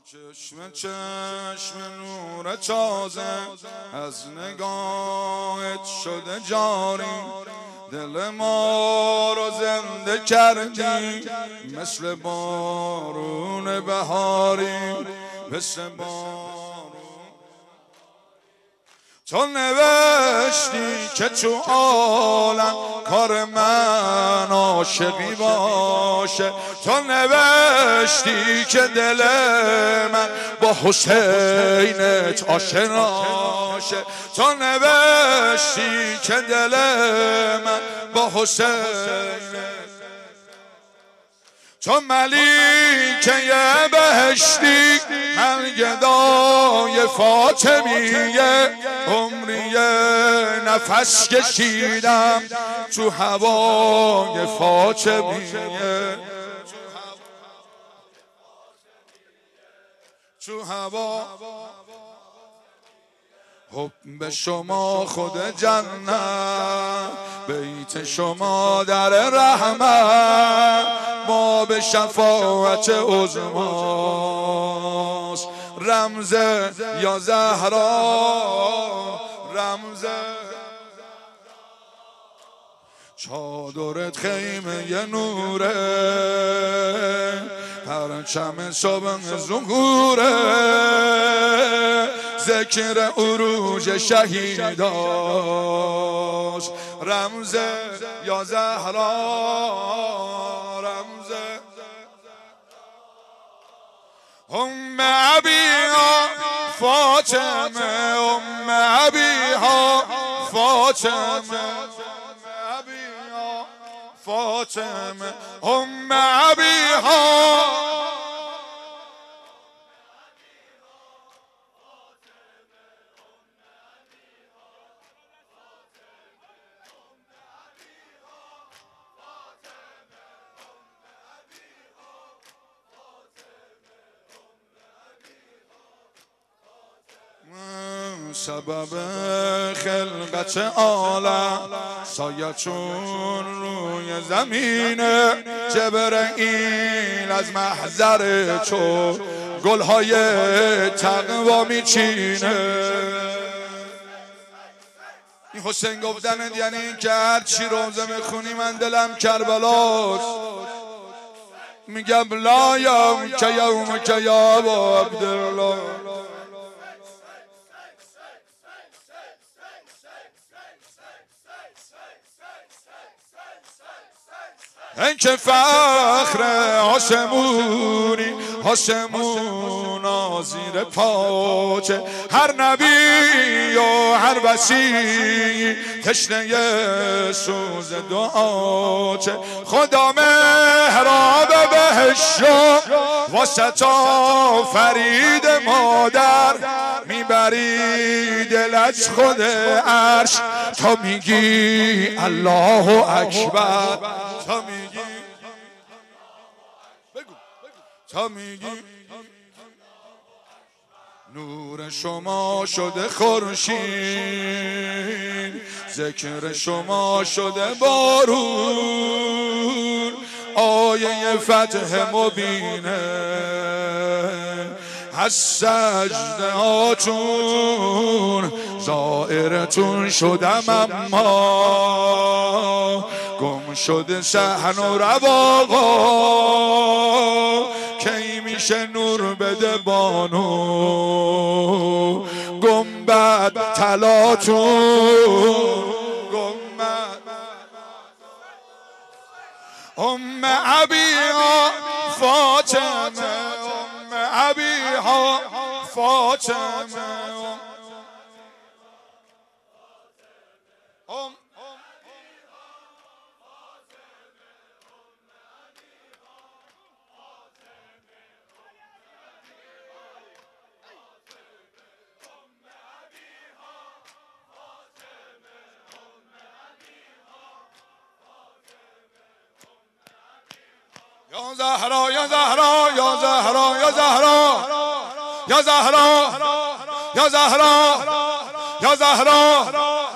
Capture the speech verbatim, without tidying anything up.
چشم چشم نور تازه از نگاهت شده جاری، دل ما رو زنده کردی مثل بارون بهاری، مثل بارون. تو نوشتی که تو عالم کار من عاشقی باشه، تو نوشتی که دل من با حسینت آشناشه، تو نوشتی که دل من با حسینت، تو ملیکه بهشتی من گدای فاطمیه، عمری نفس کشیدم تو هوای فاطمیه، تو هوا. حب شما خود جنت، بیت شما در رحمت، ما به شفاعت عظماست رمز یا زهرا، رمز. چادرت خیمه ی نوره، پرچم صبح ظهوره، ذکر عروج شهیداست رمز یا زهرا، رمز. ام ابیها فاطمه، ام ابیها فاطمه، فاطمه، ام ابیها. سبب خلقت عالم سایه چون روی زمینه، جبرئیل از محضر تو گلهای تقوا میچینه. این حسین گفتنت یعنی این که هر چی روزه میخونی من دلم کربلاست، میگم لا یوم که یوم که یا ابا عبدالله. این که فخر آسمونی، آسمون زیر پاچه، هر نبی و هر وصی تشنه سوز دعاچه. خدا محراب بهشت واسطا فرید مادر، میبری دلش خود عرش تا میگی الله اکبر، تا میگی تا میگی. نور شما شده خورشید، ذکر شما شده بارون، آیه فتح مبینه از سجده هاتون زائرتون شدم، اما گم شده صحن و رواقا، کی میشه نور بده بانو گنبد طلاتون، گنبد. ام ابیها فاطمه، ام ابیها فاطمه، ام یا زهرا یا زهرا یا زهرا یا زهرا یا زهرا یا زهرا یا زهرا